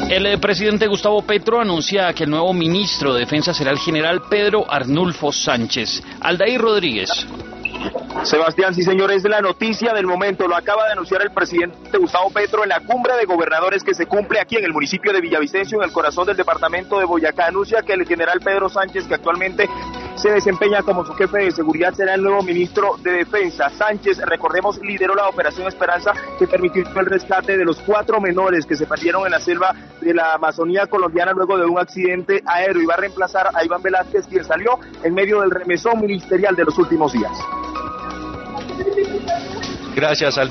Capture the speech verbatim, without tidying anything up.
El presidente Gustavo Petro anuncia que el nuevo ministro de Defensa será el general Pedro Arnulfo Sánchez. Aldair Rodríguez. Sebastián, sí señores, la noticia del momento lo acaba de anunciar el presidente Gustavo Petro en la cumbre de gobernadores que se cumple aquí en el municipio de Villavicencio, en el corazón del departamento de Boyacá. Anuncia que el general Pedro Sánchez, que actualmente se desempeña como su jefe de seguridad, será el nuevo ministro de Defensa. Sánchez, recordemos, lideró la Operación Esperanza, que permitió el rescate de los cuatro menores que se perdieron en la selva de la Amazonía colombiana luego de un accidente aéreo, y va a reemplazar a Iván Velázquez, quien salió en medio del remesón ministerial de los últimos días. Gracias, Al